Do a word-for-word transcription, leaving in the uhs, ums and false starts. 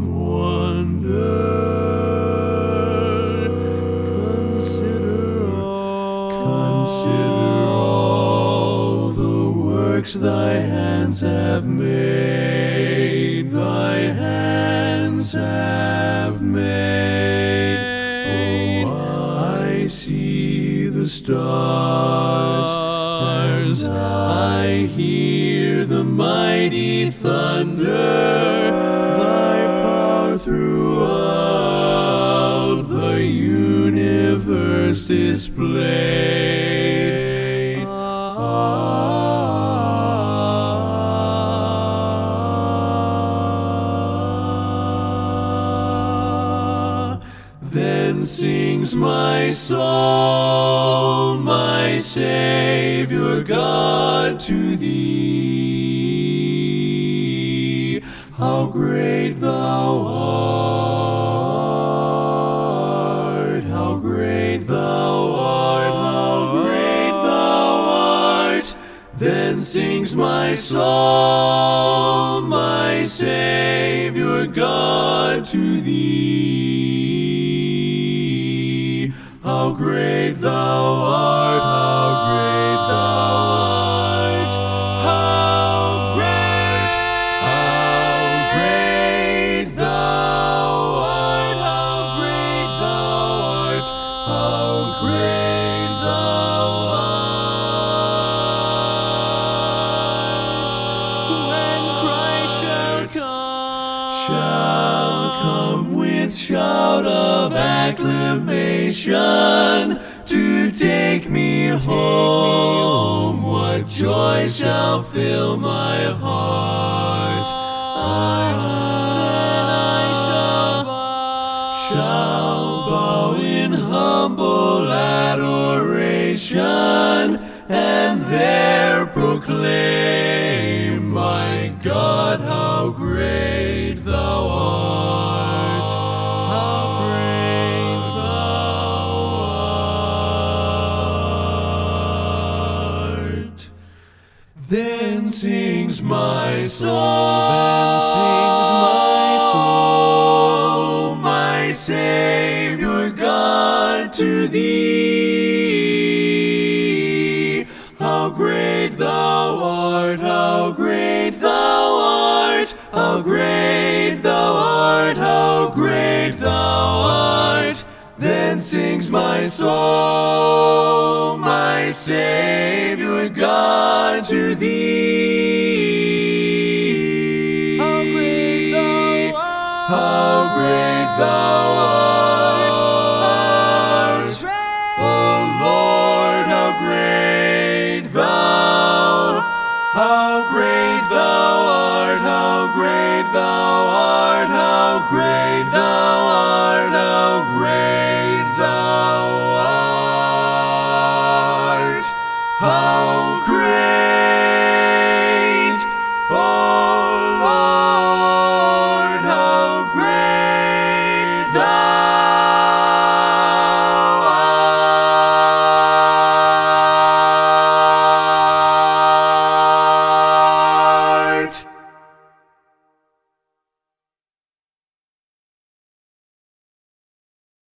awesome wonder. Consider all, consider all the works thy hands have made, thy hands have made. Oh, I see the stars, and I hear the mighty thunder, thy power throughout the universe displayed. Ah, then sings my soul, my Savior God, to thee. How great thou art, how great thou art, how great thou art. Then sings my soul, my Savior God, to thee. How great thou art, how great thou art, how great, how great thou art, how great thou art, how great thou art. When Christ shall come, shall come with shout of acclamation to take me home, what joy shall fill my heart? Heart, then I shall bow, shall bow in humble adoration, and there proclaim, my God, how great thou art, how great thou art. Then sings my soul, then sings my soul, my Savior God, to thee. How great thou art, how great thou art, how great thou art, how great thou art. Then sings my soul, my Savior God, to thee. How great thou art, how great thou art.